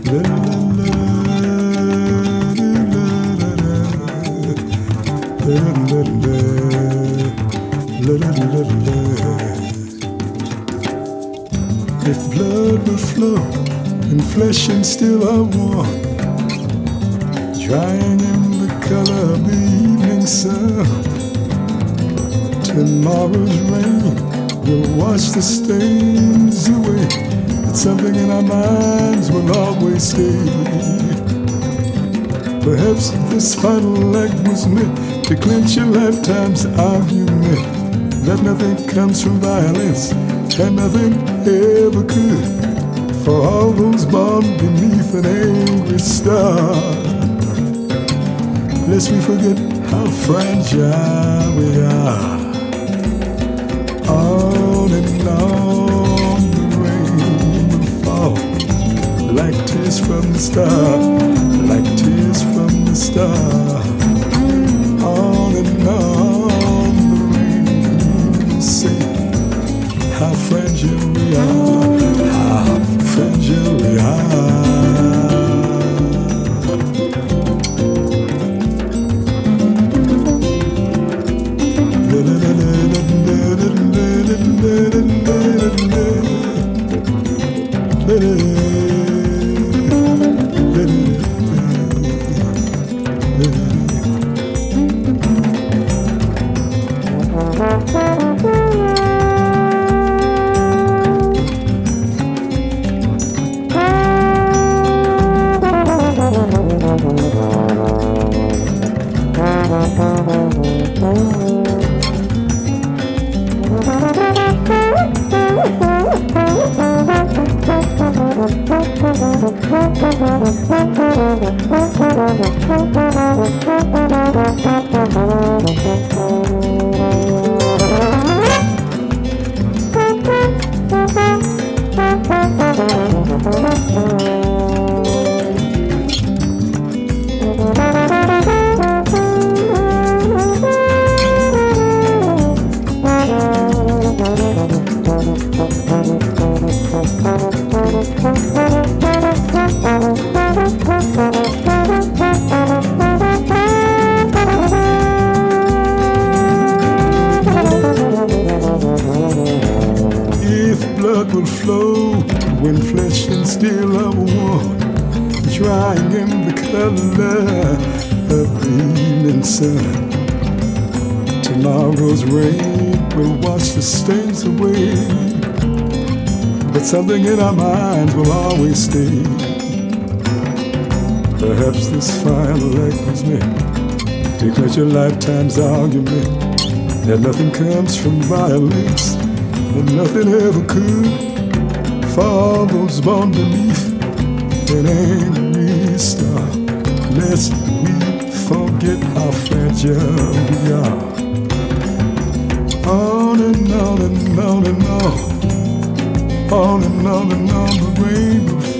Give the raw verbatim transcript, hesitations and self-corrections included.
If blood will flow and flesh and still are warm, drying in the color of the evening sun, tomorrow's rain will wash the stains away, but something in our minds will always stay. Perhaps this final act was meant to clinch a lifetime's argument that nothing comes from violence and nothing ever could, for all those born beneath an angry star. Lest we forget how fragile we are. On and on the rain will fall, like tears from the star, like tears from the star. On and on the rain will say how fragile we are, how fragile we are. Blood will flow when flesh and steel are warm, drying in the color of the evening sun. Tomorrow's rain will wash the stains away, but something in our minds will always stay. Perhaps this final act was meant to clinch a lifetime's argument that nothing comes from violence and nothing ever could, for all those born beneath an angry star. Lest we forget how fragile we are. On and on and on and on, on and on and on the rain will